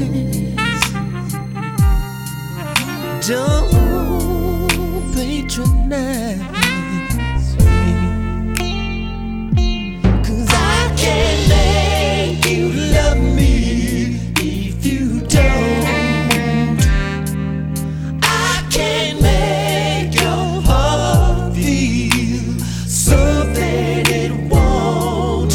Don't patronize me, 'cause I can't make you love me if you don't. I can't make your heart feel something it won't.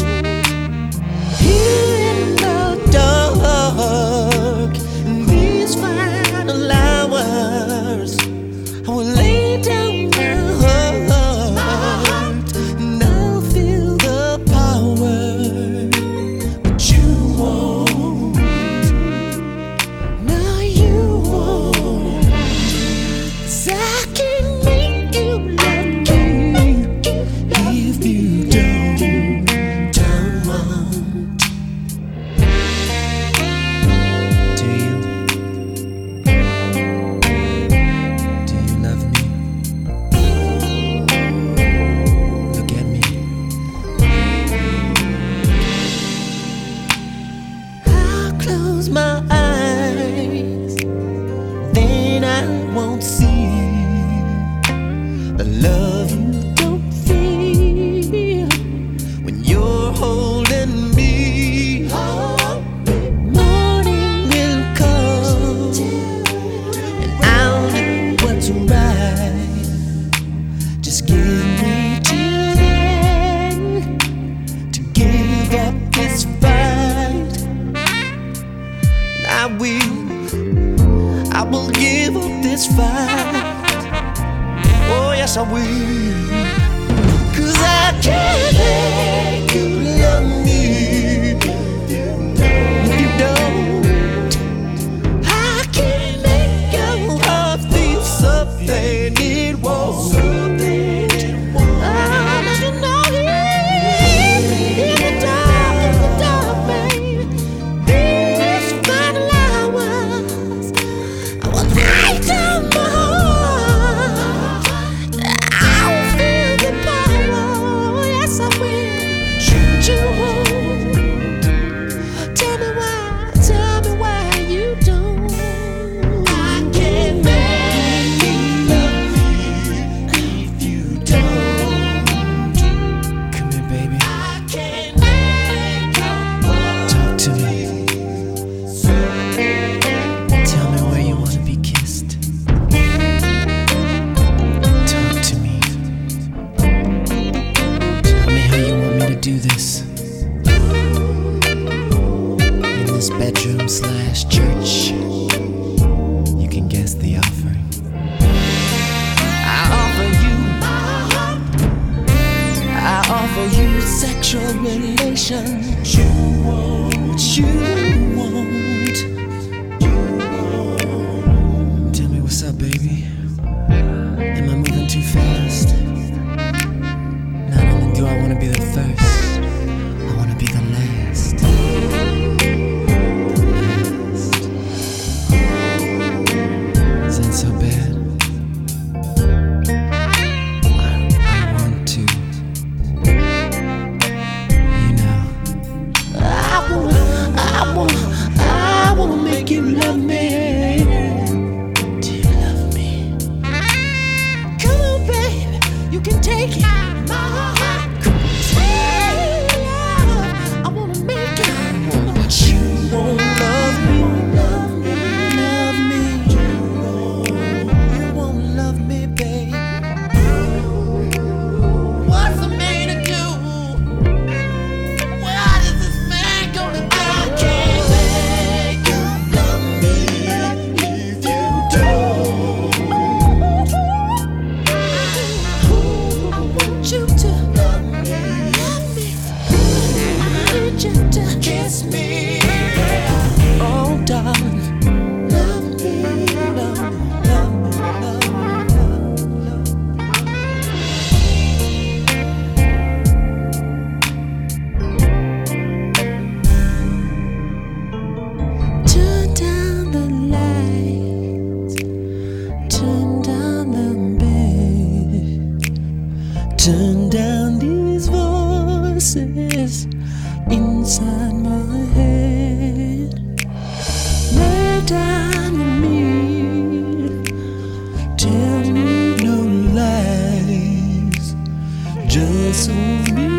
Here in the dark, in these final hours, I will lay down my heart and I'll feel the power, but you won't. No, you won't. 'Cause I can make you love me if you don't want. Do you? Do you love me? Look at me. I'll close my eyes, then I won't see the love you don't feel when you're holding me. Morning will come and I'll do what's right. Just give me till then to give up this fight. And I will give up this fight. Oh yes, I will. 'Cause I can't make you love me if you don't. I can't make your heart feel something it won't. Ah, but you know in the dark, baby, these final hours, I will lay down my heart. I'll feel the power. Yes, I will. You won't. Tell me why you don't. I can't make you love me if you don't. Come here, baby. I can't make your heart. Talk to me. Tell me where you want to be kissed. Talk to me. Tell me how you want me to do this. In this bedroom/church, you can guess the offering. I offer you sexual relations. You won't. Tell me what's up, baby. Am I moving too fast? Not only do I want to be the first, I want to be the last. Is that so bad? I want to. You know. I down with me. Tell me no lies, just hold me